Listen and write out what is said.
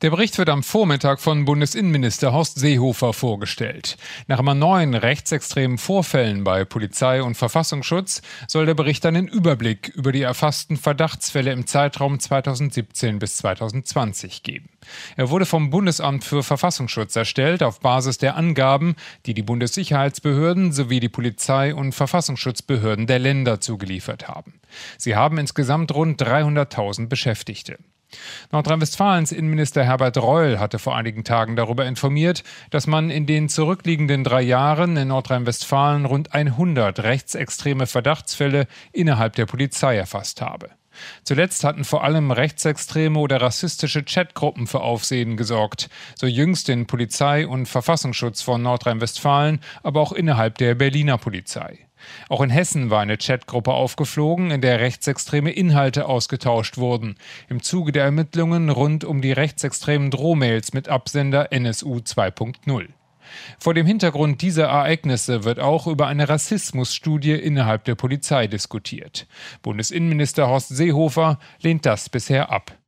Der Bericht wird am Vormittag von Bundesinnenminister Horst Seehofer vorgestellt. Nach immer neuen rechtsextremen Vorfällen bei Polizei und Verfassungsschutz soll der Bericht einen Überblick über die erfassten Verdachtsfälle im Zeitraum 2017 bis 2020 geben. Er wurde vom Bundesamt für Verfassungsschutz erstellt auf Basis der Angaben, die die Bundessicherheitsbehörden sowie die Polizei- und Verfassungsschutzbehörden der Länder zugeliefert haben. Sie haben insgesamt rund 300.000 Beschäftigte. Nordrhein-Westfalens Innenminister Herbert Reul hatte vor einigen Tagen darüber informiert, dass man in den zurückliegenden 3 Jahren in Nordrhein-Westfalen rund 100 rechtsextreme Verdachtsfälle innerhalb der Polizei erfasst habe. Zuletzt hatten vor allem rechtsextreme oder rassistische Chatgruppen für Aufsehen gesorgt, so jüngst in Polizei- und Verfassungsschutz von Nordrhein-Westfalen, aber auch innerhalb der Berliner Polizei. Auch in Hessen war eine Chatgruppe aufgeflogen, in der rechtsextreme Inhalte ausgetauscht wurden, im Zuge der Ermittlungen rund um die rechtsextremen Drohmails mit Absender NSU 2.0. Vor dem Hintergrund dieser Ereignisse wird auch über eine Rassismusstudie innerhalb der Polizei diskutiert. Bundesinnenminister Horst Seehofer lehnt das bisher ab.